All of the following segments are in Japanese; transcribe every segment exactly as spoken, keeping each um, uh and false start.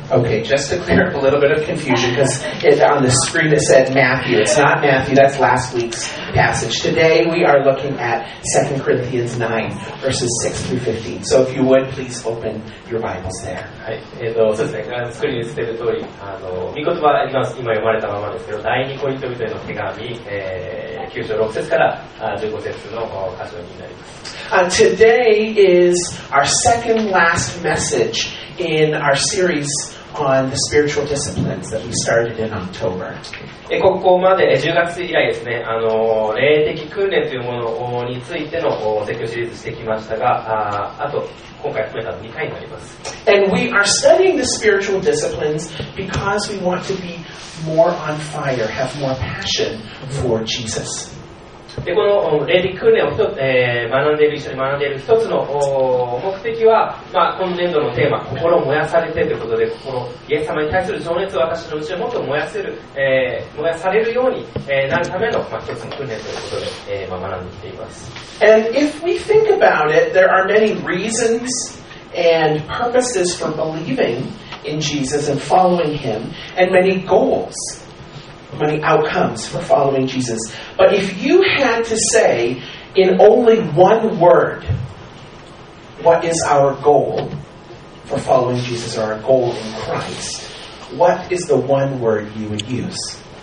Okay, just to clear up a little bit of confusion, because on the screen it said Matthew. It's not Matthew, that's last week's passage. Today we are looking at Second Corinthians nine, verses six through fifteen. So if you would, please open your Bibles there. はい、えーと、そうですね、スクリーンに映っている通り、あの、御言葉、今、今読まれたままですけど、第二コリント人への手紙、えー、きゅう章ろく節からじゅうご節の箇所になります。 Uh, today is our second last message in our series on the spiritual disciplines that we started in October. えここまでじゅうがつ以来ですね、あの霊的訓練というものについての説教シリーズしてきましたが、あ, あと今回含めたにかいになります。 And we are studying the spiritual disciplines because we want to be more on fire, have more passion for Jesus. でこの霊的訓練を一つ、えー、学んでいる一緒に学んでいる一つの目的は、まあ、今年度のテーマ心を燃やされてということで、心イエス様に対する情熱を私のうちにもっと燃やせる、えー、燃やされるように、えー、なるための、まあ、一つの訓練ということで、えーまあ、学んできています。 And if we think about it, there are many reasons and purposes for believing in Jesus and following Him, and many goals.Many outcomes for following Jesus. But if you had to say in only one word, what is our goal for following Jesus, or our goal in Christ, what is the one word you would use?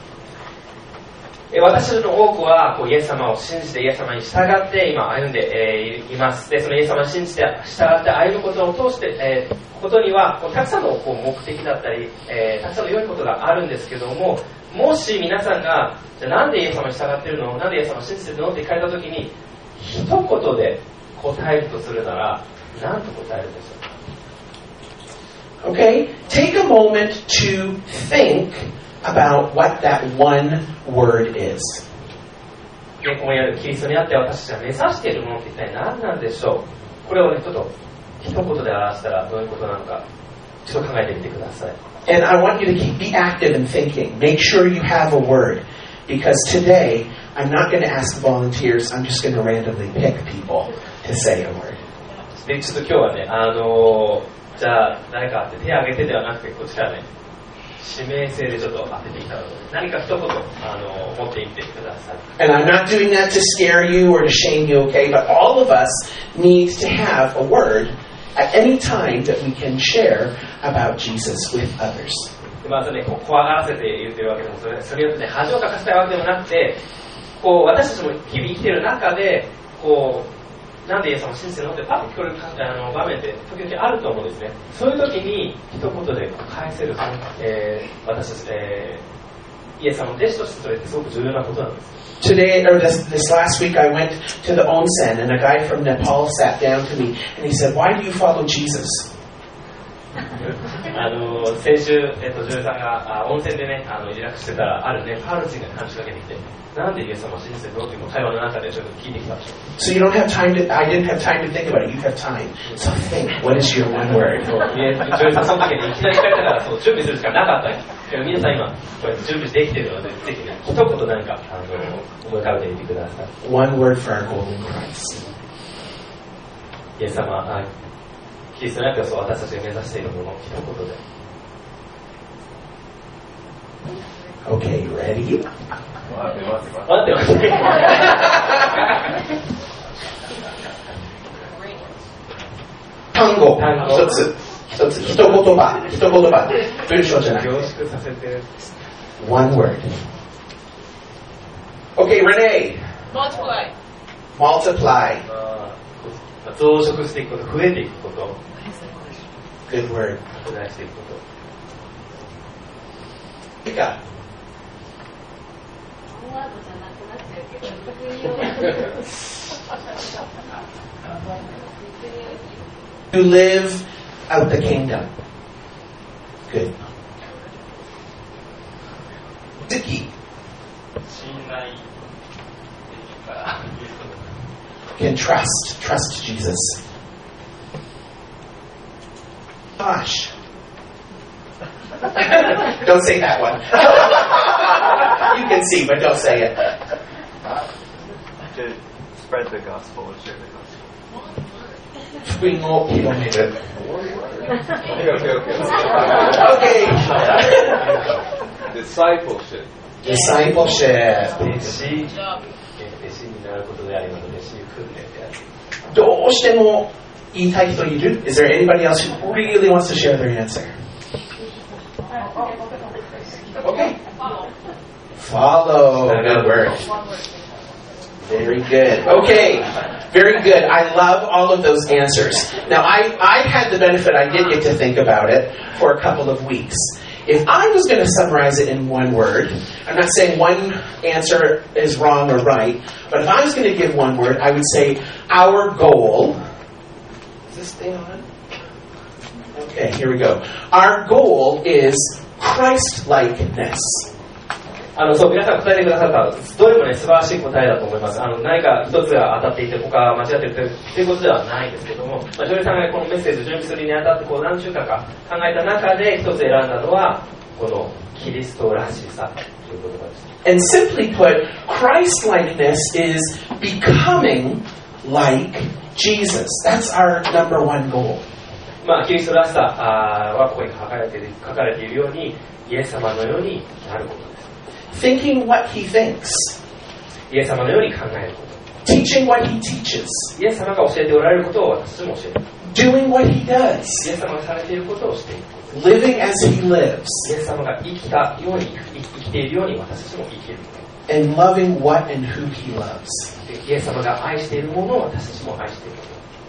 私たちの多くはこうイエス様を信じてイエス様に従って今歩んで、えー、います。で、そのイエス様を信じて従って歩むことを通して、えー、ことにはこうたくさんのこう目的だったり、えー、たくさんの良いことがあるんですけども、もし皆さんがじゃあなんでイエス様に従っているの、なんでイエス様を信じているのって聞かれたときに一言で答えるとするなら何と答えるでしょうか。 Okay, take a moment to think about what that one word is. 今夜キリストにあって私たちが目指しているものって一体何なんでしょう。これをねちょっと一言で表したらどういうことなのかちょっと考えてみてください。 And I want you to keep be active in thinking. Make sure you have a word. Because today, I'm not going to ask volunteers. I'm just going to randomly pick people to say a word. で、ちょっと今日はね、あのー、じゃあ誰かって手を挙げてではなくて、こちらね、指名制でちょっと当てていたので、何か一言、あのー、持っていってください。 And I'm not doing that to scare you or to shame you, okay? But all of us need to have a word.At any time that we can share about Jesus with others. まずね、こう怖がらせて言ってるわけでも、それ、それによってね、恥をかかせたいわけでもなくて、こう私たちも日々生きている中で、こうなんでイエス様を信じてるのってパッと聞こえるあの場面って時々あると思うんですね。そういう時に一言で返せる、えー、私たち、えー、イエス様の弟子としてそれってすごく重要なことなんです。 Today, or this, this last week, I went to the onsen, and a guy from Nepal sat down to me, and he said, "Why do you follow Jesus?" あの先週、えっと、女優さんが温泉でね、あのリラックスしてたら、あるネパール人が話しかけてきて、なんでイエス様を信じてるのっていう会話の中でちょっと聞いてきたでしょ。 So you don't have time to, I didn't have time to think about it. You have time. So think, what is your one word? 女優さんその時にいきなり聞かれたからそう準備するしかなかったんです。でも皆さん今こうやって準備できているので、ぜひね、一言何かあの思い浮かべてみてください。 One word for our goal in Christ. イエス様、あ、キリストにあってそう私たちが目指しているもの、一言で。 Okay, ready? 待って待って待って待って。 単語、一つ、一つ、一言葉、一言葉、文章じゃない。 凝縮させて。 One word. Okay, Renee. Multiply. Multiply. 増殖していくこと、増えていくこと。 Good word. 拡大していくこと。 いいか。To live out the kingdom. Good. Ziki. Can trust. Trust Jesus. Gosh. Don't say that one. You can see, but don't say it. To spread the gospel or share the gospel. 福音を広める。 Okay. Discipleship. Discipleship. 弟子、弟子になることであります。弟子に訓練である。 どうしても言いたい人いる? Is there anybody else who really wants to share their answer? Okay. Follow. Good word. Very good. Okay. Very good. I love all of those answers. Now, I, I had the benefit, I did get to think about it for a couple of weeks. If I was going to summarize it in one word, I'm not saying one answer is wrong or right, but if I was going to give one word, I would say our goal. Is this thing on? Okay, here we go. Our goal is Christ-likeness. あのそう皆さん答えてくださったどれもね素晴らしい答えだと思います。あの何か一つが当たっていて他は間違っているということではないですけども、まあ、ジョリーさんがこのメッセージを準備するにあたってこう何週間か考えた中で一つ選んだのはこのキリストらしさという言葉です。 And simply put, Christ-likeness is becoming like Jesus. That's our number one goal. まあキリストらしさはここに書かれている、書かれているようにイエス様のようになることです。 Thinking what he thinks. イエス様のように考えること。 Teaching what he teaches. イエス様が教えておられることを私も教えている。 Doing what he does. イエス様がされていることをしている。 Living as he lives. イエス様が生きたように生きているように私たちも生きる。 And loving what and who he loves. イエス様が愛しているものを私たちも愛している。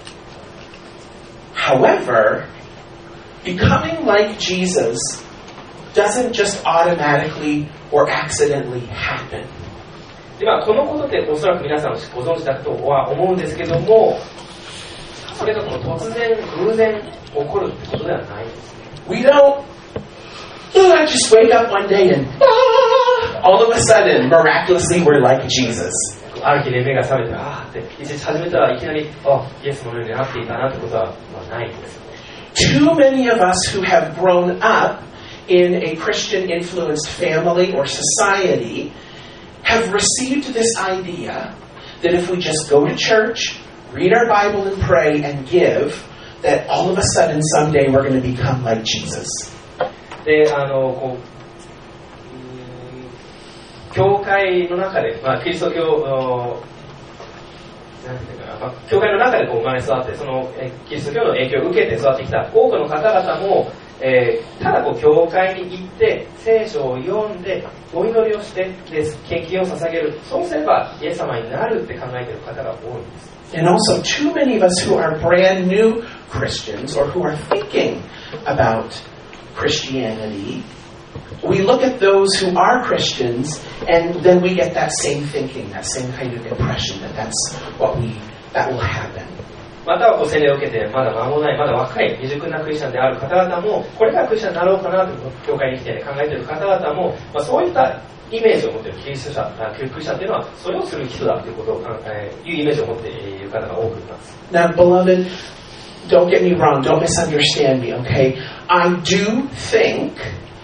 However, becoming like Jesus doesn't just automatically or accidentally happen. でまあ、このことっておそらく皆さんご存知だとは思うんですけども、それがこの突然偶然起こるってことではないんです。 We don't, oh, I just wake up one day and ah, all of a sudden, miraculously, we're like Jesus. ある日で目が覚めて、あーって一日始めたらいきなり、あ、イエスのようになっていたなってことは、まあ、ないんです。 Too many of us who have grown up in a Christian-influenced family or society have received this idea that if we just go to church, read our Bible and pray and give, that all of a sudden someday we're going to become like Jesus. で、あのこう教会の中で、まあ、キリスト教なんていうかな、まあ、教会の中でこう生まれ育ってそのえキリスト教の影響を受けて育ってきた多くの方々も、えー、ただこう教会に行って聖書を読んでお祈りをしてで献金を捧げる、そうすればイエス様になるって考えている方が多いんです。 And also, too many of us who are brand new Christians or who are thinking about Christianity, we look at those who are Christians and then we get that same thinking, that same kind of impression that that's what we, that will happen. またはこう洗礼を受けてまだ間もない、まだ若い未熟なクリスチャンである方々もこれからクリスチャンになろうかなと教会に来て、ね、考えている方々も、まあ、そういったイメージを持っているキリスト者、クリスチャンというのはそれをする人だということを、えー、いうイメージを持っている方が多くいます。 Now, beloved, don't get me wrong, don't misunderstand me, okay? I do think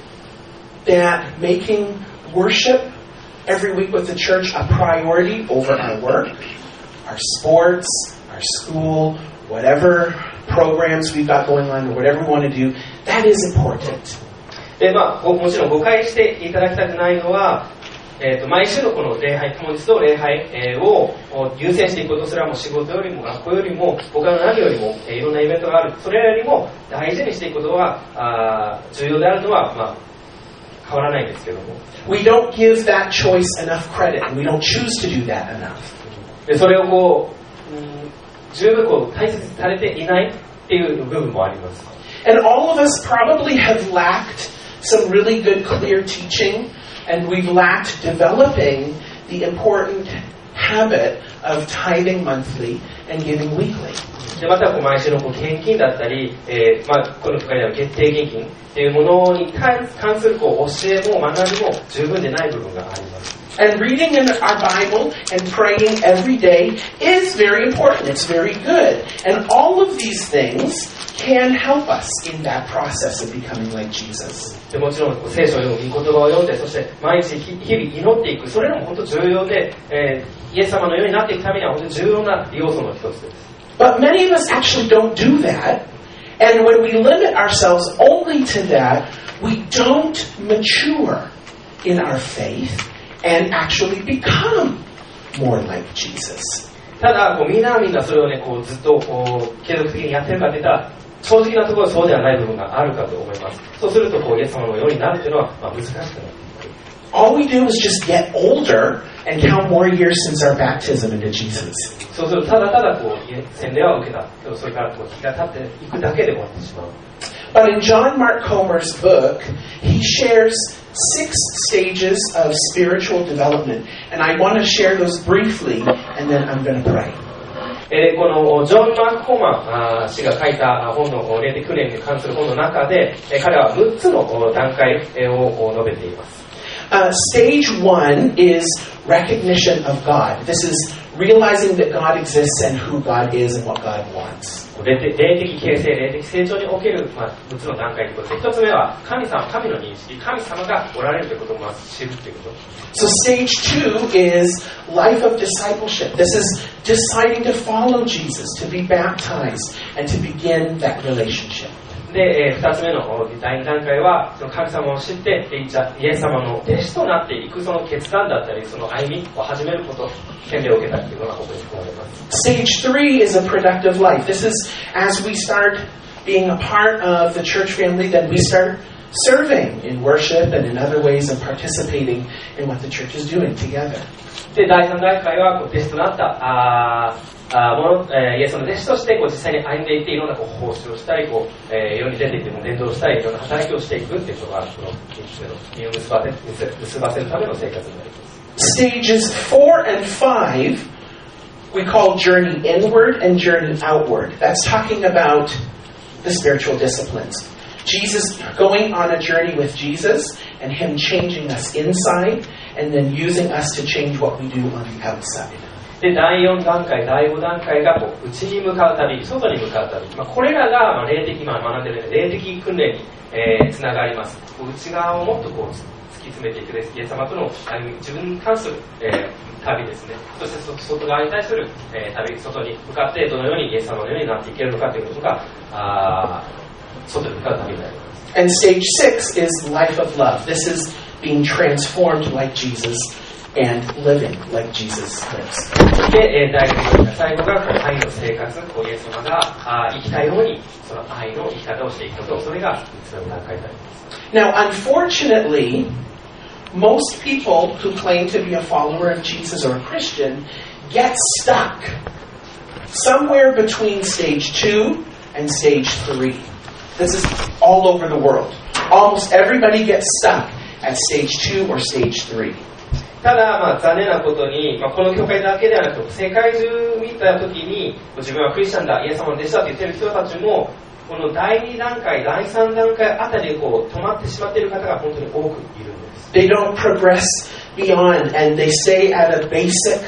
that making worship every week with the church a priority over our work, our sports, our school, whatever programs we've got going on, or whatever we want to do, that is important. でまあ、もちろん誤解していただきたくないのは、えー、と毎週のこの礼拝、友実と礼拝、えー、を優先していくこと、それはもう仕事よりも学校よりも他の何よりも、えー、いろんなイベントがある、それよりも大事にしていくことはあ重要であるのは、まあ、変わらないんですけども。 We don't give that choice enough credit, and we don't choose to do that enough. でそれをこう、うん、十分こう大切にされていないっていう部分もあります。 And all of us probably have lacked some really good, clear teaching, and we've lacked developing the important habit of tithing monthly and giving weekly. でまたこう毎週のこう献金だったり、えーまあ、この教会では決定献金っていうものに関するこう教えも学びも十分でない部分があります。 And reading in our Bible and praying every day is very important. It's very good. And all of these things can help us in that process of becoming like Jesus. でもちろん聖書を読む、御言葉を読んで、そして毎日日々祈っていく、それらも本当重要で、えー、イエス様のようになっていくためには本当に重要な要素の一つです。 But many of us actually don't do that. And when we limit ourselves only to that, we don't mature in our faith and actually become more like Jesus. ただ、こうみんなみんなそれをね、こうずっとこう継続的にやってるかって言ったら、正直なところそうではない部分があるかと思います。そうすると、こうイエス様のようになるというのは、まあ、難しくなる。 All we do is just get older and count more years since our baptism into Jesus. そうすると、ただただこう洗礼は受けた。それからこう日が経っていくだけで終わってしまう。 But in John Mark Comer's book, he shares six stages of spiritual development. And I want to share those briefly, and then I'm going to pray. えー、このジョン・マーク・コーマン氏が書いた本の霊的訓練に関する本の中で、えー、彼はむっつの段階を述べています。 Uh, stage one is recognition of God. This is realizing that God exists and who God is and what God wants. 霊的形成、霊的成長における、まあ、むっつの段階ということで、ひとつめは神様、神の認識、神様がおられるということをまず知るということ。 So stage two is life of discipleship. This is deciding to follow Jesus, to be baptized, and to begin that relationship. で、ふたつめの第二段階は、その神様を知って、イエス様の弟子となっていくその決断だったり、その歩みを始めること、洗礼を受けたというのがここに含まれます。 Stage three is a productive life. This is as we start being a part of the church family, then we start serving in worship and in other ways and participating in what the church is doing together. で、第三段階はこう弟子となったああもの、えー、イエスの弟子としてこう実際に歩んでいっていろんなこう奉仕をしたりこう、えー、世に出ていっても伝道したりいろんな働きをしていくっていうことがこのみっつめの実を結ばせ結ばせるための生活になります。 Stages four and five we call journey inward and journey outward. That's talking about the spiritual disciplines. Jesus going on a journey with Jesus and Him changing us inside and then using us to change what we do on the outside. で、だいよん段階、だいご段階がこう内に向かう旅、外に向かう旅、まあ、これらがまあ霊的、まあ、学んでいる霊的訓練に、えー、つながります。内側をもっとこう突き詰めていくイエス様との歩み、自分に関する、えー、旅ですね。そして外側に対する、えー、旅、外に向かってどのようにイエス様のようになっていけるのかということが、あ外に向かう旅になります。 And stage six is life of love. This is being transformed like Jesus and living like Jesus lives. で、えー、第五が最後が愛の生活、イエス様があ生きたようにその愛の生き方をしていくこと、それがみっつの段階になります。 Now, unfortunately, most people who claim to be a follower of Jesus or a Christian get stuck somewhere between stage two and stage three. This is all over the world. Almost everybody gets stuck at stage two or stage three. ただ、まあ、残念なことに、まあ、この教会だけではなく世界中見たときに自分はクリスチャンだ、イエス様の弟子だと言っている人たちもこのだいに段階、だいさん段階あたりでこう止まってしまっている方が本当に多くいるんです。 They don't progress beyond and they stay at a basic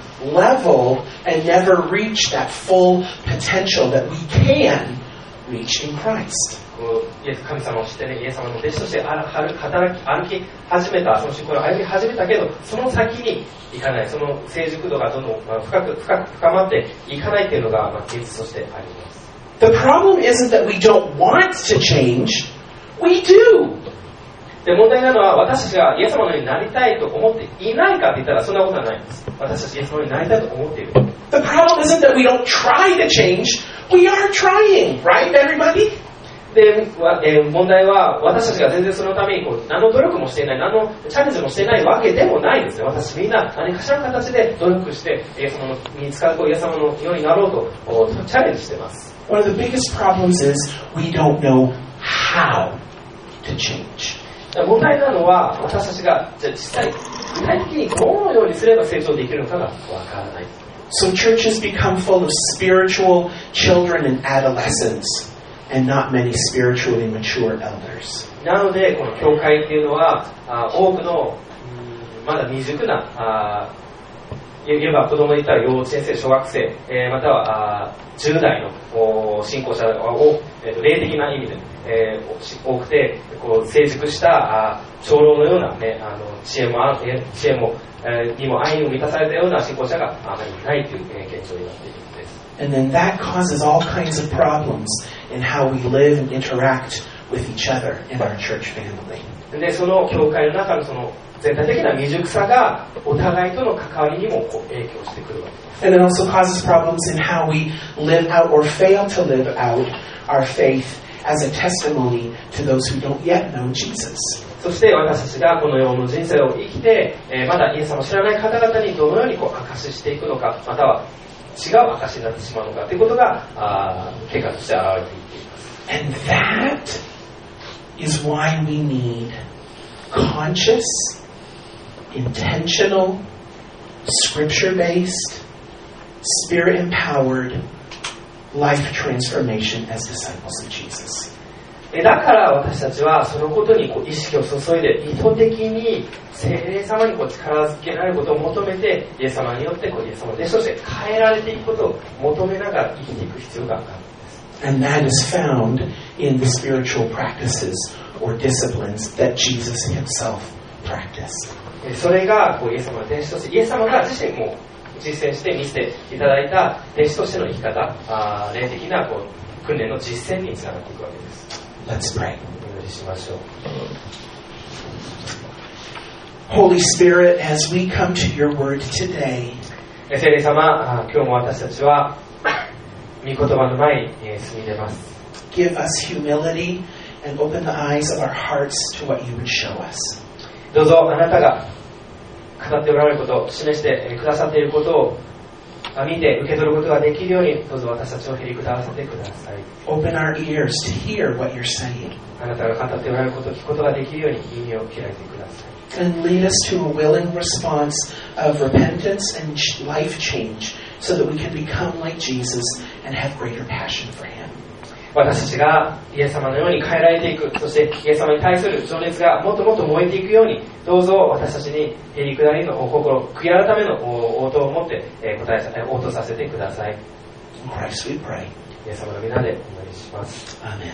level and never reach that full potential that we can reach in Christ. イエス神様を知ってね、イエス様の弟子として働き歩き始めた、その信仰を歩み始めたけど、その先に行かない、その成熟度がどんどん深く深く深まっていかないというのが現実としてあります。 The problem isn't that we don't want to change, we do. で問題なのは私たちがイエス様のようになりたいと思っていないかと言ったらそんなことはないんです。私たちイエス様のようになりたいと思っている。 The problem isn't that we don't try to change, we are trying, right, everybody? で、えー、問題は私たちが全然そのためにこう何の努力もしていない、何のチャレンジもしていないわけでもないですね。私みんな何かしらの形で努力してイエス様に使うイエス様のようになろうとチャレンジしています。 One of the biggest problems is we don't know how to change. 問題なのは私たちがじゃあ実際具体的にどのようにすれば成長できるのかがわからない。 So churches become full of spiritual children and adolescents.And not many spiritually mature elders. なので、この教会っていうのは、あ多くの、うん、まだ未熟な、あ言えば子供で言ったら幼稚園生、小学生、えー、またはあじゅう代の信仰者を、えー、霊的な意味で、えー、多くてこう成熟したあ長老のような、ね、あの知恵もあ知恵も、えー、にも愛にも満たされたような信仰者があまりいないという、えー、現状になっているんです。 And then that causes all kinds of problems in how we live and interact with each other in our church family. で、その教会の中のその全体的な未熟さがお互いとの関わりにもこう影響してくるわけです。 And it also causes problems in how we live out or fail to live out our faith as a testimony to those who don't yet know Jesus. そして私たちがこの世の人生を生きて、えー、まだイエス様を知らない方々にどのようにこう証ししていくのか、または違う証しになってしまうのかということがあ結果として現れていっています。 And that is why we need conscious, intentional, scripture-based, spirit-empowered life transformation as disciples of Jesus. だから私たちはそのことにこう意識を注いで意図的に聖霊様にこう力づけられることを求めてイエス様によってこうイエス様の弟子として変えられていくことを求めながら生きていく必要があるんです。 And that is found in the spiritual practices or disciplines that Jesus himself practiced. それがこうイエス様の弟子としてイエス様が自身も実践して見せていただいた弟子としての生き方、あ霊的なこう訓練の実践につながっていくわけです。 Let's pray. お祈りしましょう。 Holy Spirit, as we come to your word today, 聖霊様、今日も私たちは御言葉の前に進み出ます。 give us humility and open the eyes of our hearts to what you would show us. どうぞあなたが語っておられることを示してくださっていることを見て受け取ることができるようにどうぞ私たちをへり下らせてください。 Open our ears to hear what you're saying. あなたが語っておられることを聞くことができるように耳を開いてください。 And lead us to a willing response of repentance and life change so that we can become like Jesus and have greater passion for him. 私たちがイエス様のように変えられていく、そしてイエス様に対する情熱がもっともっと燃えていくように、どうぞ私たちにへり下りの心、悔い改めの応答を持って答え応答させてください。 In Christ we pray. イエス様の皆でお祈りします。 Amen.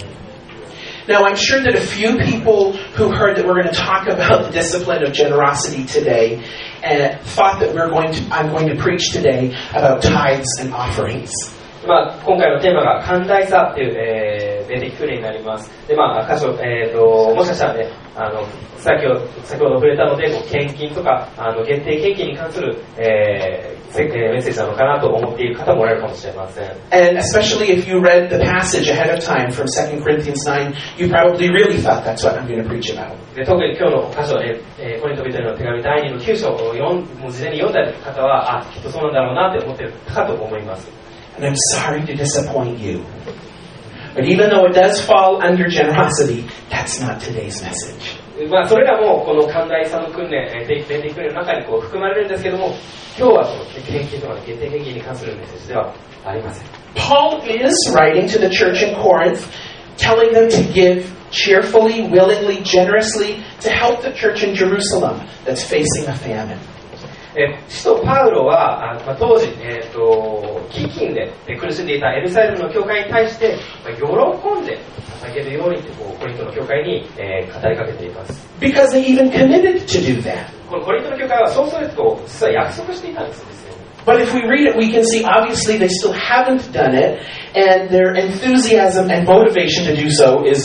Now, I'm sure that a few people who heard that we're going to talk about the discipline of generosity today uh, thought that we're going to, I'm going to preach today about tithes and offerings. まあ、今回のテーマが寛大さという、えー、霊的訓練になります。で、まあ、箇所、えーと、もしかしたらね、あの先ほど先ほど触れたので、こう献金とかあの限定献金に関する、えー、メッセージなのかなと思っている方もおられるかもしれません。 And especially if you read the passage ahead of time from Second Corinthians nine, you probably really thought that's what I'm going to preach about. で特に今日の箇所、えー、コリント人への手紙だいにのきゅう章を読んもう事前に読んだ方は、あ、きっとそうなんだろうなって思っているかと思います。 And I'm sorry to disappoint you. But even though it does fall under generosity, that's not today's message. まあ、それらもこの寛大さの訓練、霊的訓練の中にこう含まれるんですけども、今日はその献金とか限定献金に関するメッセージではありません。 Paul is writing to the church in Corinth, telling them to give cheerfully, willingly, generously to help the church in Jerusalem that's facing a famine. え使徒パウロは、あまあ、当時、えー、と飢饉で苦しんでいたエルサレムの教会に対して、まあ、喜んで捧げるようにってこうコリントの教会に、えー、語りかけています。 Because they even committed to do that. このコリントの教会はそうすると実は約束していたんですよ。 But if we read it, we can see obviously they still haven't done it, and their enthusiasm and motivation to do so is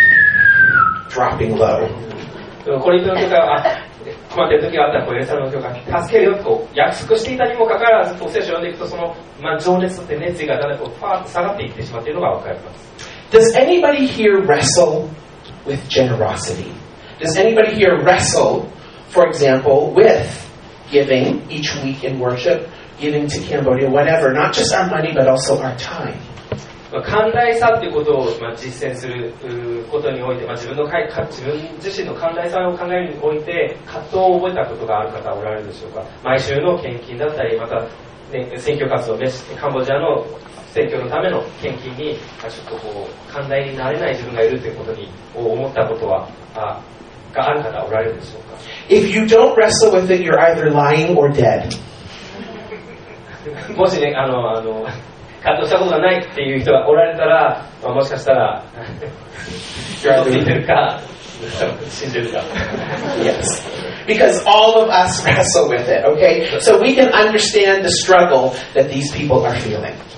dropping low. コリントの教会は困っている時があったらこうエルサレムの教会に助けるよと約束していたにもかかわらず聖書を読んでいくとその、まあ、情熱って熱意がだんだんとファーッと下がっていってしまっているのが分かります。 Does anybody here wrestle with generosity? Does anybody here wrestle, for example, with giving each week in worship, giving to Cambodia, whatever, not just our money but also our time? 寛大さということを、まあ、実践することにおいて、まあ、自分のか自分自身の寛大さを考えるにおいて葛藤を覚えたことがある方はおられるでしょうか。毎週の献金だったりまた、ね、選挙活動カンボジアの選挙のための献金に、まあ、ちょっとこう寛大になれない自分がいるということに思ったことはあがある方はおられるでしょうか。 If you don't wrestle with it, you're either lying or dead. もしねあのあの葛藤したことがないっていう人がおられたら、まあ、もしかしたら嘘ついてるか信じるか。 Yes. Because all of us wrestle with it, okay? So we can understand the struggle that these people are feeling.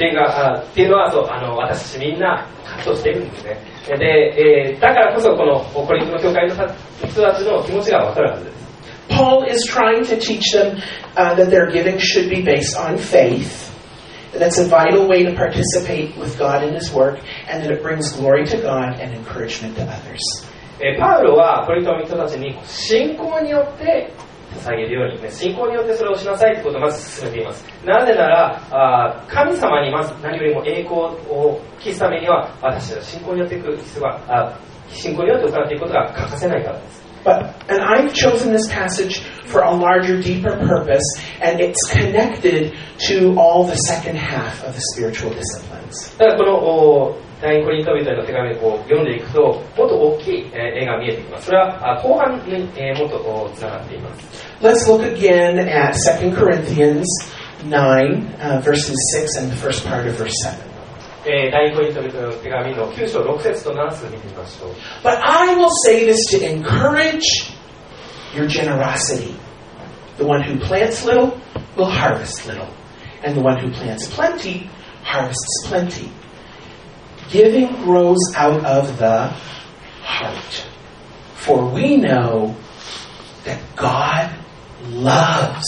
っていうがあっていうのはそうあの私たちみんな葛藤しているんですね。で、えー、だからこそこのコリントの教会の人たちの気持ちが分かるはずです。 Paul is trying to teach them uh, that their giving should be based on faith. That's a vital way to participate with God in His work, and that it brings glory to God and encouragement to others. えー、パウロはコリントの人たちに信仰によって捧げるように、ね、信仰によってそれをしなさいということをまず進めています。なぜならあ神様にまず何よりも栄光を期すためには私たちは信仰によっていく必要があ信仰によって行っていくことが欠かせないからです。 But, and I've chosen this passage for a larger, deeper purpose, and it's connected to all the second half of the spiritual disciplines. だからこの第二コリント人への手紙を読んでいくと、もっと大きい絵が見えてきます。それは後半にもっとつながっています。 Let's look again at Second Corinthians nine, uh, verses six and the first part of verse seven. えー、第二コリント人への手紙のきゅう章ろく節となな節を見てみましょう。 But I will say this to encourage your generosity. The one who plants little will harvest little, and the one who plants plenty harvests plenty. Giving grows out of the heart. For we know that God loves,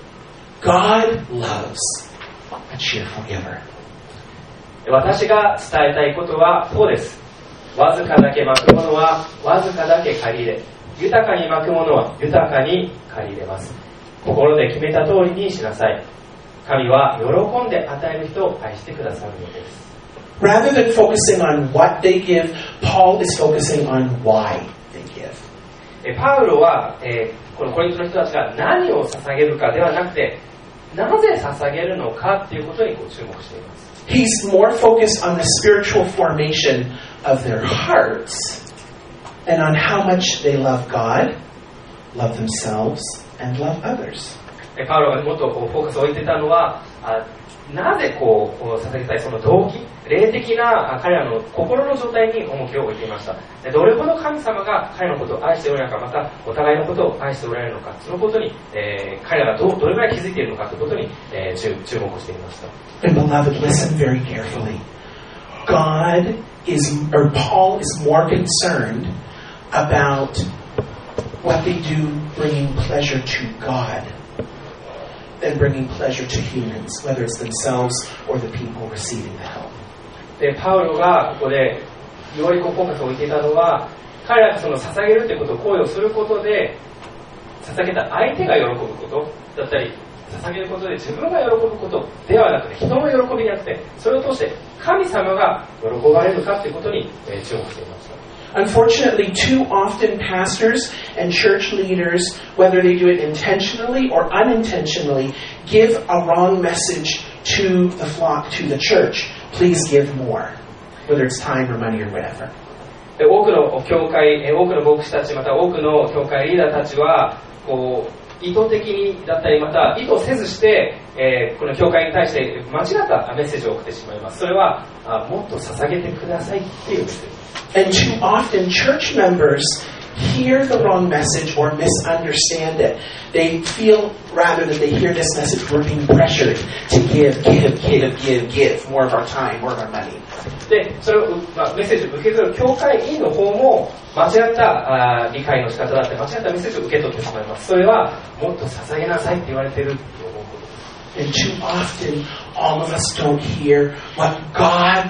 God loves a cheerful giver. 私が伝えたいことはこうです。わずかだけまくものはわずかだけ借り入れ、豊かにまくものは豊かに借り入れます。心で決めた通りにしなさい。神は喜んで与える人を愛してくださるのです。 Rather than focusing on what they give, Paul is focusing on why they give. パウロは、えー、このコリントの人たちが何を捧げるかではなくて、なぜ捧げるのかということにこう注目しています。 He's more focused on the spiritual formation of their hearts and on how much they love God, love themselves, and love others. パウロがもっとこうフォーカスを置いていたのは、あなぜこう捧げたいその動機、霊的な彼らの心の状態に重きを置いていました。どれほど神様が彼らのことを愛しておられるのか、またお互いのことを愛しておられるのか、そのことに、えー、彼らが ど, どれぐらい気づいているのかということに、えー、注, 注目していました。 And beloved, listen very carefully. God is, or Paul is more concerned about what they do bringing pleasure to God than bringing pleasure to humans, whether it's themselves or the people receiving the help. でパウロがここでよりこうフォーカスを置いていたのは、彼らがその捧げるということを行為をすることで、捧げた相手が喜ぶことだったり、捧げることで自分が喜ぶことではなくて、人の喜びでなくて、それを通して神様が喜ばれるかということに注目していました。 Unfortunately, too often pastors and church leaders, whether they do it intentionally or unintentionally, give a wrong message to the flock, to the church. Please give more, whether it's time or money or whatever. で多くの教会、多くの牧師たち、また多くの教会リーダーたちは、こう意図的にだったり、また意図せずして、えー、この教会に対して間違ったメッセージを送ってしまいます。それは、あもっと捧げてくださいっていうメッセージ。 And too often, church members hear the wrong message or misunderstand it. They feel, rather than they hear this message, we're being pressured to give, give, give, give, give, more of our time, more of our money. で、それを、まあ、メッセージを受け取る教会員の方も間違ったあ理解の仕方だって間違ったメッセージを受け取ってしまいます。それはもっと捧げなさいって言われていると思うことです。 And too often, all of us don't hear what God's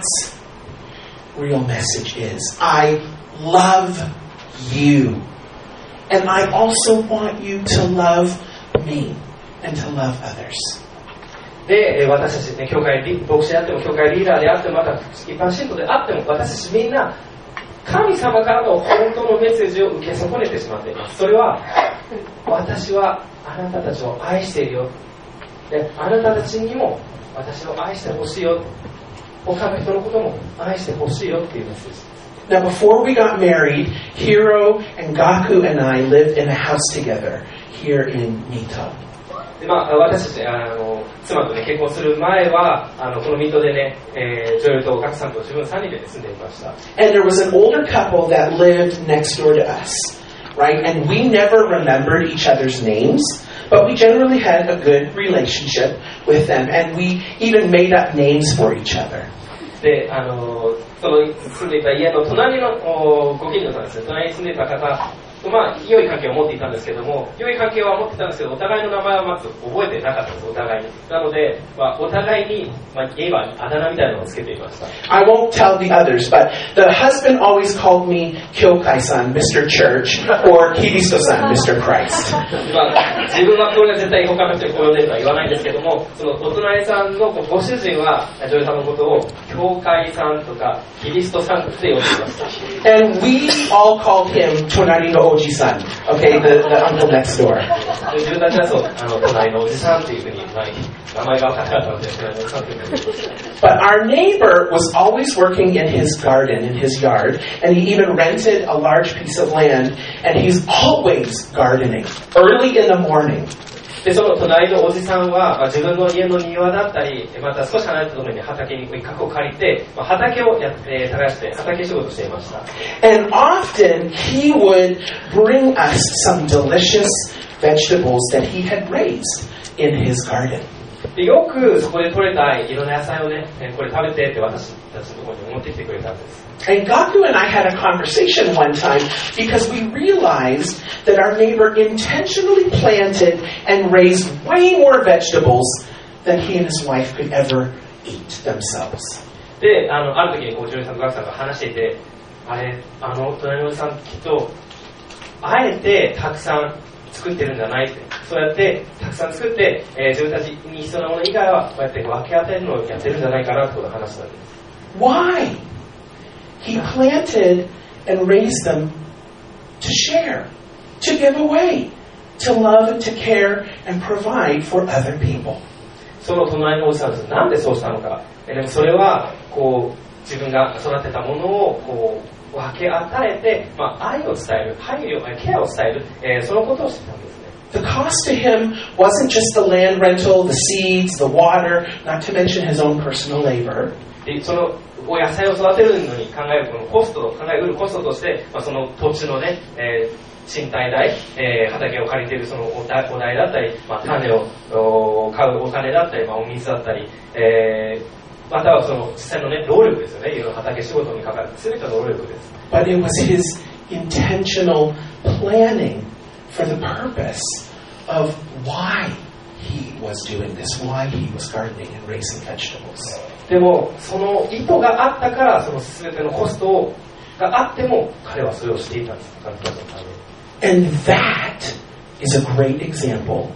real message is. I love you. And I also want you to love me and to love others. で、私たち、ね、教会牧師であっても教会リーダーであってもまた一般信徒であっても私たちみんな神様からの本当のメッセージを受け損ねてしまっています。それは私はあなたたちを愛しているよ。で、あなたたちにも私を愛してほしいよ。他の人のことも愛してほしいよっていうメッセージです。 Now, before we got married, Hiro and Gaku and I lived in a house together here in Mito. でまあ、私たちあの妻と、ね、結婚する前はあのこの水戸でね、えー、女優とガクさんと自分さんにんで住んでいました。 And there was an older couple that lived next door to us, right? And we never remembered each other's names, But we generally had a good relationship with them, and we even made up names for each other. で、あの、その住んでいた家の隣のおご近所さんですね、隣に住んでいた方と、まあ、良い関係を持っていたんですけども、良い関係は持っていたんですけど、お互いの名前はまず覚えてなかったんです、お互いに。なので、まあ、お互いに、まあ、言えばあだ名みたいなのをつけていました。 I won't tell the others, but the husband always called me Kyokai-san, Mister Church, or Kiristo-san, Mister Christ. まあ、自分はこれは絶対他の人にこれでとは言わないんですけども、そのお隣さんのご主人は、ジョイさんのことを、教会さんとか、キリストさんって呼んでいました。 And we all called him Tonari no Oji-san, okay, the, the uncle next door. 自分たちはそう、あの、隣のおじさんっていうふうに、まあ、名前が分からなかったので、隣のおじさんっていうふうに言いました。 But our neighbor was always working in his garden, in his yard, and he even rented a large piece of land, and he's always gardening, early in the morning. で、その隣のおじさんは、まあ、自分の家の庭だったり、また少し離れたところに畑に一角を借りて、まあ、畑をやって、耕して、畑仕事をしていました。 And often he would bring us some delicious vegetables that he had raised in his garden. でよくそこで採れたいろんな野菜をね、これ食べてって私たちのところに持ってきてくれたんです。 And Gaku and I had a conversation one time because we realized that our neighbor intentionally planted and raised way more vegetables than he and his wife could ever eat themselves. で、あの、ある時にこう、ジョニーさんとガクさんが話していて、あれ、あの、隣のおじさんきっと、あえてたくさん作ってるんじゃないって。そうやってたくさん作って、えー、自分たちに必要なもの以外はこうやって分け与えるのをやってるんじゃないかなってことを話したんです。 Why? He planted and raised them to share, to give away, to love and to care and provide for other people. その隣のおじさんです。なんでそうしたのか。でもそれはこう自分が育てたものをこう分け与えて、まあ、愛を伝える、配慮、ケアを伝える、えー、そのことをしてたんですね。 The cost to him wasn't just the land rental, the seeds, the water, not to mention his own personal labor. でその野菜を育てるのに考えるこのコスト、考えうるコストとして、まあ、その土地のね、えー賃貸代、えー、畑を借りているそのお代だったり、まあ、種を買うお金だったり、まあ、お水だったり、えー、またはその実際の、ね、労力ですよね。いろいろ畑仕事にかかる全ての労力です。 But it was his intentional planning for the purpose of why he was doing this, why he was gardening and raising vegetables. でもその意図があったからその全てのコストがあっても彼はそれをしていたんです。神様のために。 And that is a great example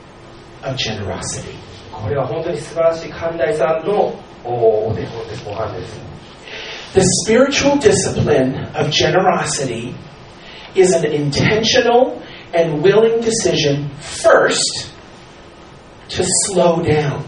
of generosity. これは本当に素晴らしい寛大さのお手本です。模範です。 The spiritual discipline of generosity is an intentional and willing decision first to slow down.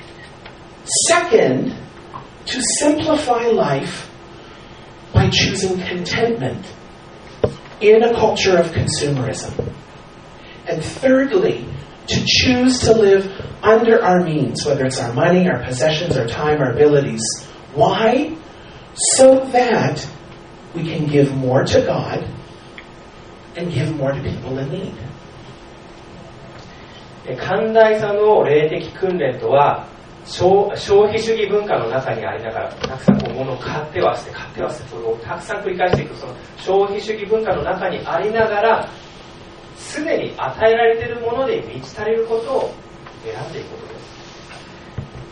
Second, to simplify life by choosing contentment in a culture of consumerism. And thirdly, to choose to live under our means, whether it's our money, our possessions, our time, our abilities. Why? So that we can give more to God and give more to people in need. 寛大さの霊的訓練とは消費主義文化の中にありながらたくさんこう物を買ってはして買ってはしてそれをたくさん繰り返していくその消費主義文化の中にありながらすでに与えられているもので満ち足りることを選んでいくことです。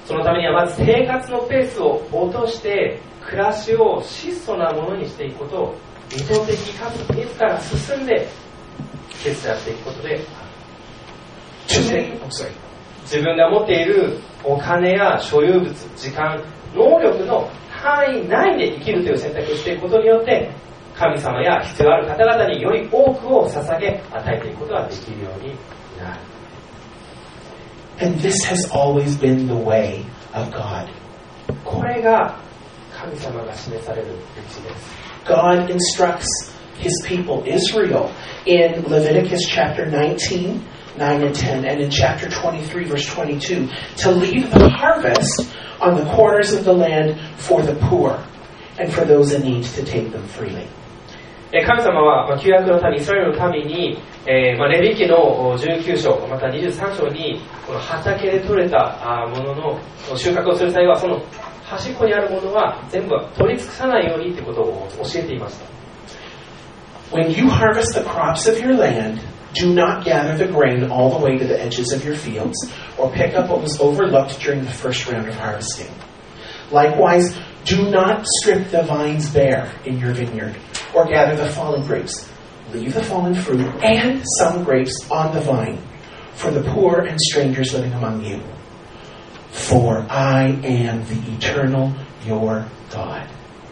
そのためにはまず生活のペースを落として暮らしを質素なものにしていくことを意図的かつ自ら進んで決断していくことでそして自分が持っているお金や所有物、時間、能力の範囲内で生きるという選択をしていくことによって神様や必要ある方々により多くを捧げ与えていくことができるようになる。 And this has always been the way of God. これが神様が示される道です。 God instructs His people, Israel, in Leviticus chapter nineteen, nine and ten, and in chapter twenty-three, verse twenty-two, to leave the harvest on the corners of the land for the poor and for those in need to take them freely. 神様は、まあ、旧約の民、イスラエルの民に、えーまあ、レビ記のじゅうきゅう章、またにじゅうさん章に、この畑で採れたものの収穫をする際は、その端っこにあるものは全部取り尽くさないようにということを教えていました。 When you harvest the crops of your land, do not gather the grain all the way to the edges of your fields, or pick up what was overlooked during the first round of harvesting. Likewise, do not strip the vines bare in your vineyard, or gather the fallen grapes. Leave the fallen fruit and some grapes on the vine, for the poor and strangers living among you. For I am the eternal your God.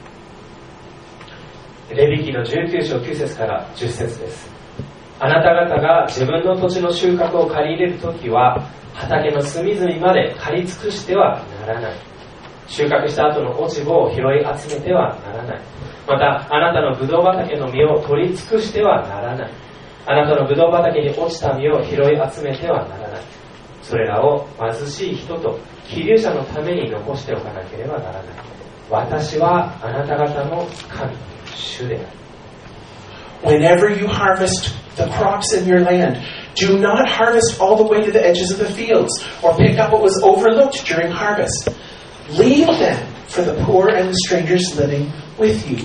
レビ記のじゅうきゅう章きゅう節からじゅっ節です。あなた方が自分の土地の収穫を借り入れるときは、畑の隅々まで借り尽くしてはならない。収穫した後の落ち穂を拾い集めてはならない。また、あなたのブドウ畑の実を取り尽くしてはならない。あなたのブドウ畑に落ちた実を拾い集めてはならない。それらを貧しい人と寄留者のために残しておかなければならない。私はあなた方の神、主である。 Whenever you harvest the crops in your land, do not harvest all the way to the edges of the fields, or pick up what was overlooked during harvest. Leave them for the poor and the strangers living with you.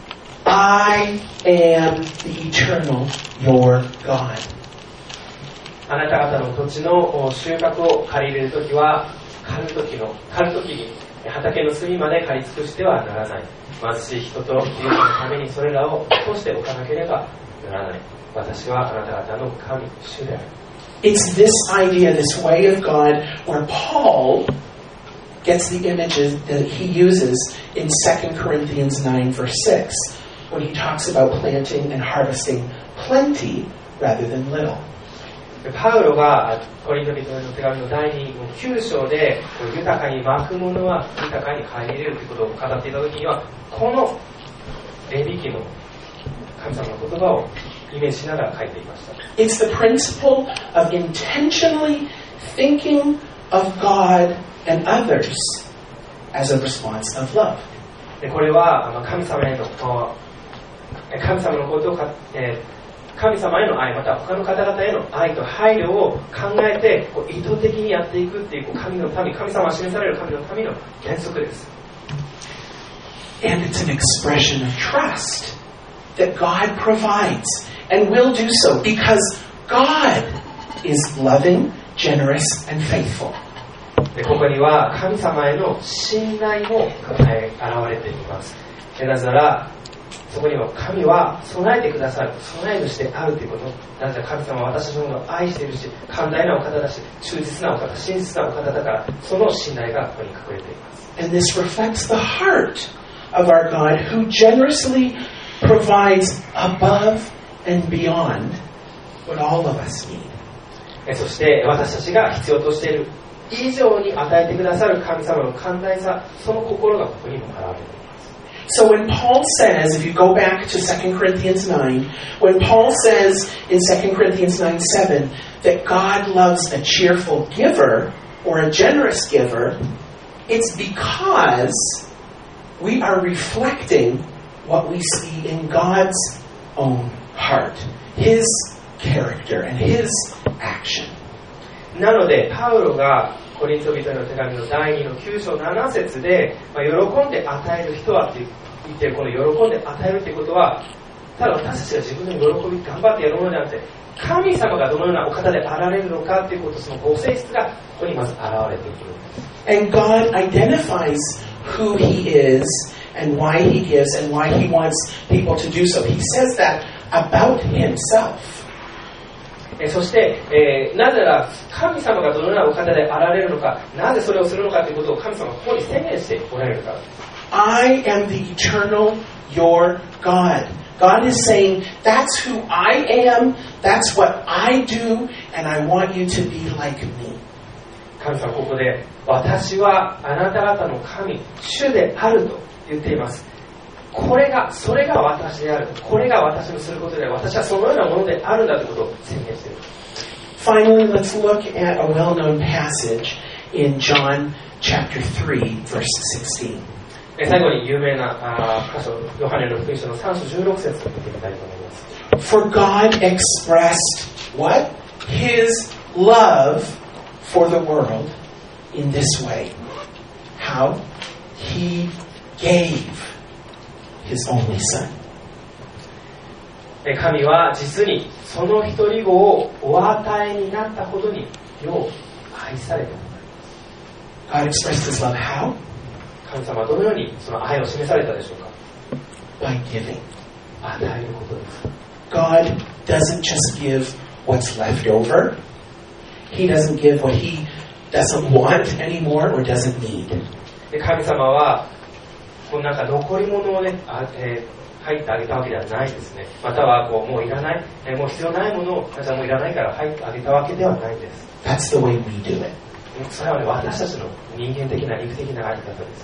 I am the eternal your God. あなた方の土地の収穫を借り入れるときは、刈るときの刈るときに畑の隅まで刈り尽くしてはならない。貧しい人と寄留者のためにそれらを残しておかなければならない。私はあなた方の神、主である。 It's this idea, this way of God, where Paul gets the images that he uses in Second Corinthians nine verse six, when he talks about planting and harvesting plenty rather than little. パウロがコリント人への手紙のだいにきゅう章で豊かにまくものは豊かに借り入れるということを語っていたときには、このレビ記の神様の言葉をイメージしながら書いていました。 It's the principle of intentionally thinking of God and others as a response of love. でこれは神様への神様のことをか、えー神様への愛、また他の方々への愛と配慮を考えてこう意図的にやっていくっていう、こう神の民、神様が示される神の民の原則です。 And it's an expression of trust that God provides and will do so because God is loving, generous, and faithful. でここには神様への信頼も現れています。なぜならそこには神は備えてくださる、備え主であるということ。なぜなら神様は私たちのことを愛しているし、寛大なお方だし、忠実なお方、真実なお方だから、その信頼がここに隠れています。 And this reflects the heart of our God who generously provides above and beyond what all of us need. そして私たちが必要としている以上に与えてくださる神様の寛大さ、その心がここにも現れています。 So when Paul says, if you go back to Second Corinthians nine, when Paul says in Second Corinthians nine seven that God loves a cheerful giver or a generous giver, it's because we are reflecting what we see in God's own heart, His character and His action. なのでパウロがコリント人への手紙のだいにのきゅう章なな節で、まあ、喜んで与える人はって言ってる、この喜んで与えるということは、ただ私たちが自分の喜び頑張ってやるものじゃなくて、神様がどのようなお方であられるのかということ、そのご性質がここにまず現れてくるんです。 And God identifies who He is and why He gives and why He wants people to do so. He says that about Himself. そして、えー、なぜなら神様がどのようなお方であられるのか、なぜそれをするのかということを神様がここに宣言しておられるからです。 I am the eternal your God. God is saying, that's who I am, that's what I do, and I want you to be like me. 神様はここで、私はあなた方の神、主であると言っています。これが、それが私である。これが私のすることである。私はそのようなものであるんだということを宣言している。 Finally, let's look at a well-known passage in John chapter three, verse sixteen. 最後に有名なあ箇所、ヨハネの福音書のさん章じゅうろく節を見てみたいと思います。 For God expressed what? His love for the world in this way. How? He gave His only Son. 神は実にその一人子をお与えになったほどによう愛された。 God expressed His love how? 神様はどのようにその愛を示されたでしょうか。 By giving. 与えることです。 God doesn't just give what's left over. He doesn't give what He doesn't want anymore or doesn't need. 神様はこうなんか残り物をね、あ、えー、入ってあげたわけではないですね。またはこうもういらない、えー、もう必要ないものをじゃあもういらないから入ってあげたわけではないんです。 That's the way we do it. それはね、私たちの人間的な肉的なあり方です。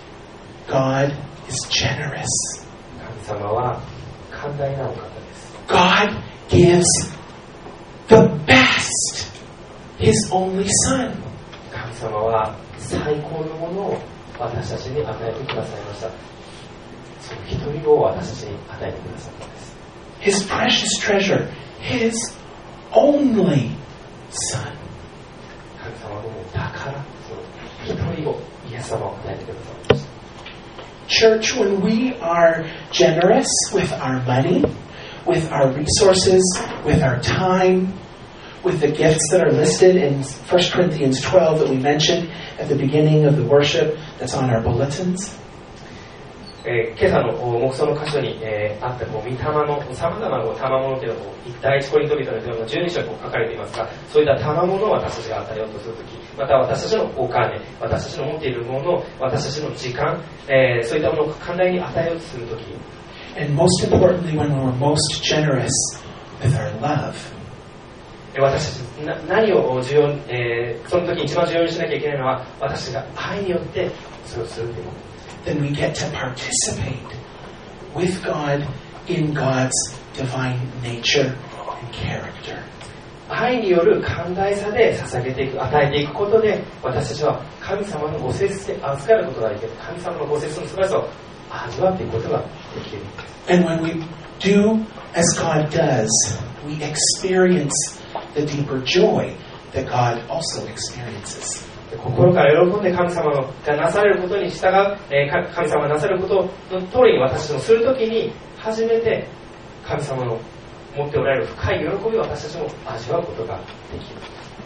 God is generous. 神様は寛大なお方です。 God gives the best, His only Son. 神様は最高のものを私たちに与えてくださいました。その一人を私たちに与えてくださったんです。 His precious treasure, His only Son. 神様のもう宝、その一人をイエス様を与えてくださいました。 Church, when we are generous with our money, with our resources, with our time, with the gifts that are listed in First Corinthians twelve that we mentioned at the beginning of the worship that's on our bulletins. えー、今朝の黙想の箇所に、えー、あったこう御霊のさまざまな賜物というのを第一コリント人の手のじゅうに章に書かれていますが、そういった賜物を私たちが与えようとするとき、また私たちのお金、私たちの持っているもの、私たちの時間、えー、そういったものを寛大に与えようとするとき、 And most importantly, when we're most generous with our love. 私たちな何を重要、えー、その時に一番重要にしなきゃいけないのは私たちが愛によってそれをするということ。 Then we get to participate with God in God's divine nature and character. 愛による寛大さで捧げていく、与えていくことで私たちは神様のご節で預かることができる。神様のご節の素晴らしさを味わっていくことができる。 And when we do as God does, we experience the deeper joy that God also experiences. 心から喜んで神様のがなされることに従う、えー、神様がなされることの通りに私たちもするときに初めて神様の持っておられる深い喜びを私たちも味わうことができ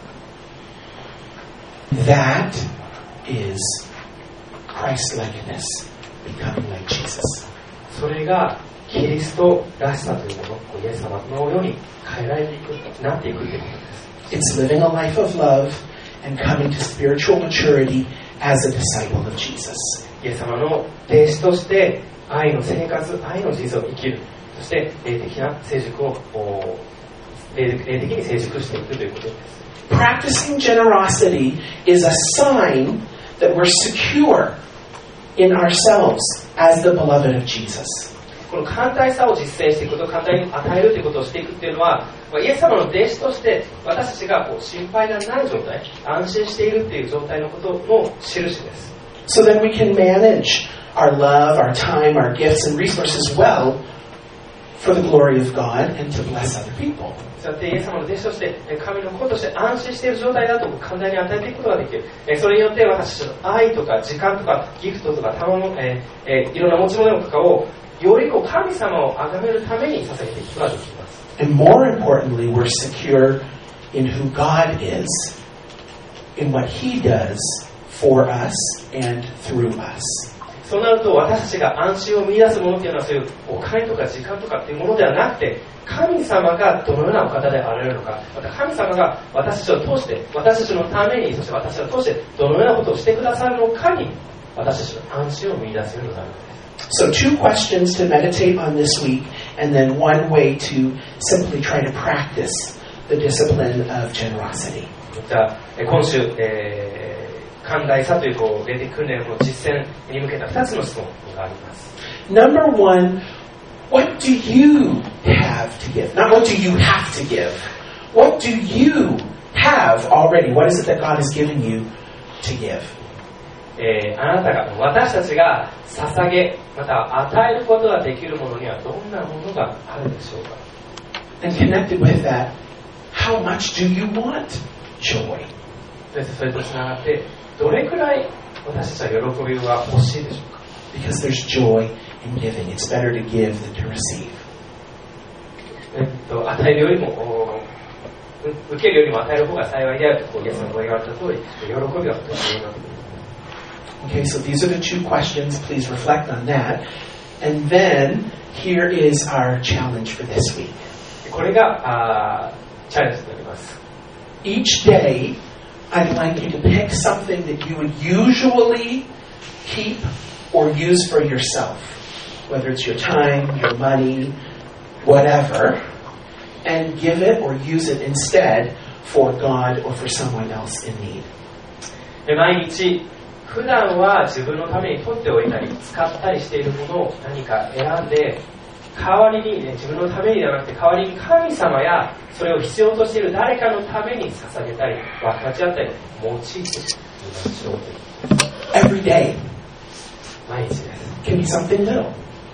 る。 That is Christ-likeness, becoming like Jesus. それがキリストらしさというもの、イエス様のように変えられていく、なっていくということです。 It's living a life of love and coming to spiritual maturity as a disciple of Jesus. イエス様の弟子として愛の生活、愛の人生を生きる。そして霊的な成熟を霊的に成熟していくということです。 Practicing generosity is a sign that we're secure in ourselves as the beloved of Jesus. この寛大さを実践していくこと、寛大に与えるということをしていくというのは、イエス様の弟子として私たちがこう心配がない状態、安心しているという状態のことの印です。 So that we can manage our love, our time, our gifts and resources well for the glory of God and to bless other people. そうやってイエス様の弟子として神の子として安心している状態だと寛大に与えていくことができる。それによって私たちの愛とか時間とかギフトとか賜物、えーえー、いろんな持ち物とかをよりこう神様を崇めるために捧げていくことができます。 And more importantly, we're secure in who God is, in what He does for us and through us. そうなると私たちが安心を見出すものというのはそういうお金とか時間とかっていうものではなくて、神様がどのようなお方であられるのか、また神様が私たちを通して私たちのために、そして私たちを通してどのようなことをしてくださるのかに私たちの安心を見出せるのだろう。 So two questions to meditate on this week, and then one way to simply try to practice the discipline of generosity. じゃあ今週、えー、寛大さというこう霊的訓練の実践に向けたふたつの質問があります。 Number one, what do you have to give? Not what do you have to give. What do you have already? What is it that God has given you to give? えー、あなたが、私たちが捧げ、また与えることができるものにはどんなものがあるでしょうか。 And connected with that, how much do you want joy? それとつながって、どれくらい私たちは喜びが欲しいでしょうか。 Because there's joy in giving. It's better to give than to receive. えっと、与えるよりも、受けるよりも与える方が幸いであると、イエスのご言われた通り、喜びがとても重要なことです。 Okay, so these are the two questions. Please reflect on that. And then, here is our challenge for this week. これがあチャレンジとなります。 Each day, I'd like you to pick something that you would usually keep or use for yourself, whether it's your time, your money, whatever, and give it or use it instead for God or for someone else in need. 毎日普段は自分のために取っておいたり使ったりしているものを何か選んで、代わりに、ね、自分のためにではなくて代わりに神様やそれを必要としている誰かのために捧げたり分かち合ったり用いてみましょう。 Every day 毎日です。 can be something little.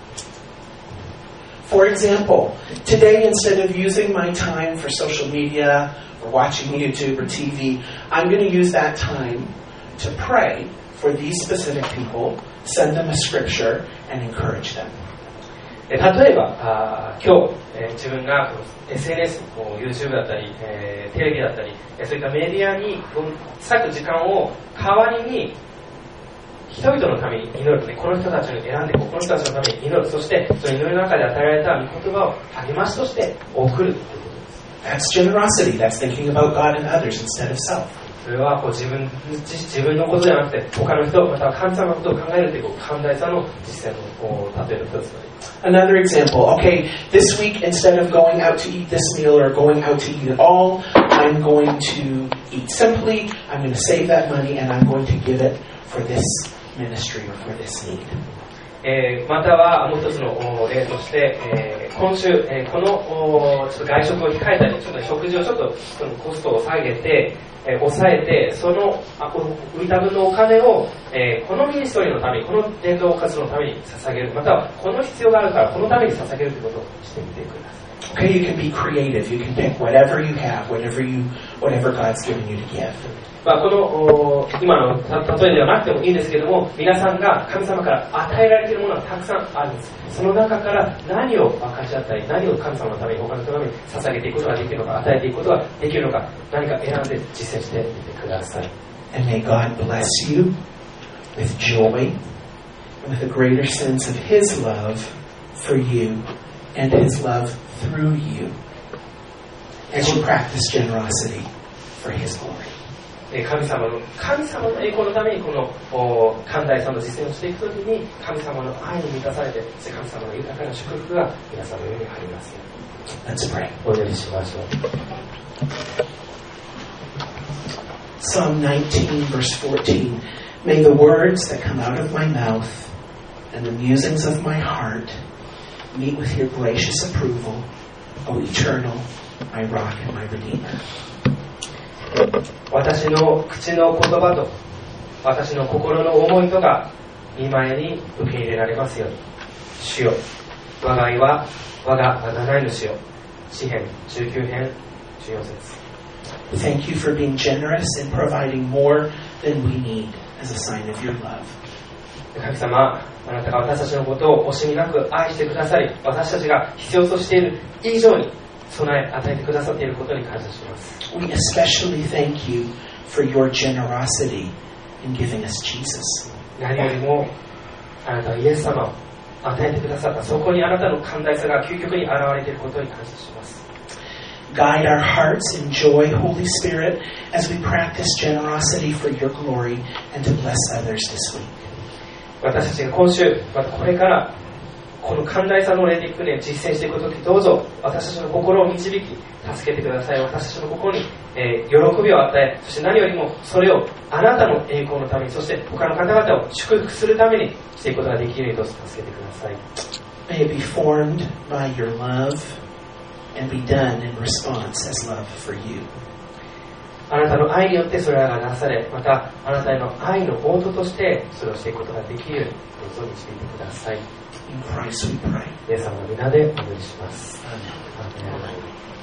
For example, today instead of using my time for social media or watching YouTube or T V, I'm going to use that time to pray for these specific people, send them a scripture, and encourage them. 例えばあ今日、えー、自分が エスエヌエス、YouTube だったり、えー、テレビだったり、そういったメディアに割く時間を代わりに人々のために祈る、ね、この人たちを選んでこの人たちのために祈る、そしてその祈りの中で与えられた御言葉を励ましとして送るということです。 That's generosity. That's thinking about God and others instead of self. それはこう自分自分のことじゃなくて他の人または神様のことを考えるというこう寛大さの実践の例えの一つです。 Another example. Okay, this week instead of going out to eat this meal or going out to eat it all, I'm going to eat simply. I'm going to save that money and I'm going to give it for this ministry or for this need. えー、またはもう一つの例として、えー、今週、えー、このちょっと外食を控えたりちょっと食事をちょっとそのコストを下げて、えー、抑えてそのあこの浮いた分のお金を、えー、このミニストリーのためにこの伝道活動のために捧げる、またはこの必要があるからこのために捧げるということをしてみてください。 Okay, you can be creative. You can pick whatever you have, whatever you, whatever God's given you to give. まあ、この今の例えではなくてもいいんですけども、皆さんが神様から与えられているものはたくさんあるんです。その中から何を分かち合ったり、何を神様のために他の人のために捧げていくことができるのか、与えていくことができるのか、何か選んで実践してみてください。 And may God bless you with joy and with a greater sense of His love for you and His love through you as you practice generosity for His glory. 神様の神様の栄光のためにこの寛大さの実践をしていくときに神様の愛に満たされて神様の豊かな祝福が皆さんの上にあります。 Let's pray. お祈りしましょう。 Psalm nineteen, verse fourteen. May the words that come out of my mouth and the musings of my heart meet with your gracious approval, O eternal, my rock and my redeemer. 私の口の言葉と私の心の思いとが御前に受け入れられますように。主よ、我が愛は我が贖い主よ。詩編じゅうきゅう編じゅうよん節。 Thank you for being generous and providing more than we need as a sign of your love. 神様、あなたが私たちのことを惜しみなく愛してくださり、私たちが必要としている以上に備え与えてくださっていることに感謝します。 We especially thank you for your generosity in giving us Jesus. 何よりもあなたはイエス様を与えてくださった、そこにあなたの寛大さが究極に現れていることに感謝します。 Guide our hearts in joy, Holy Spirit, as we practice generosity for your glory and to bless others this week. 私たちが今週、またこれからこの寛大さの霊的に実践していくとき、どうぞ私たちの心を導き助けてください。私たちの心に、えー、喜びを与え、そして何よりもそれをあなたの栄光のために、そして他の方々を祝福するためにしていくことができるように助けてください。 May it be formed by your love and be done in response as love for you. あなたの愛によってそれらがなされ、またあなたへの愛の応答としてそれをしていくことができるようにどうぞ導いてください。 In Christ we pray. イエス様の皆でお祈りします。 Amen. Amen.